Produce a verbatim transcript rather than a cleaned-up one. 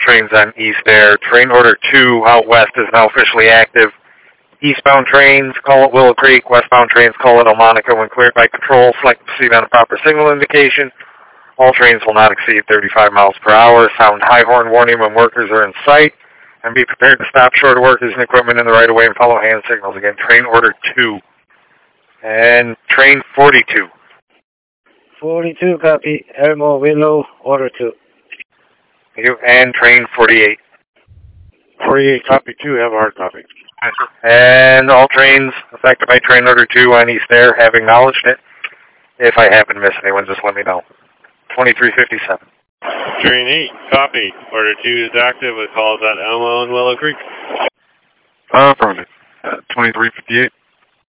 trains on East Air. Train Order two out west is now officially active. Eastbound trains call it Willow Creek. Westbound trains call it Elmonica. When cleared by control, select proceed on a proper signal indication. All trains will not exceed thirty-five miles per hour. Sound high horn warning when workers are in sight. And be prepared to stop short of workers and equipment in the right-of-way and follow hand signals. Again, Train Order two. And Train forty-two. forty-two, copy. Elmo, Willow, Order two. Thank you. And Train forty-eight. forty-eight, copy two. Have a hard copy. And all trains affected by Train Order two on East Air have acknowledged it. If I happen to miss anyone, just let me know. twenty-three fifty-seven. Train eight, copy. Order two is active with calls at Elmo and Willow Creek. Uh, affirmative. Uh, twenty-three fifty-eight.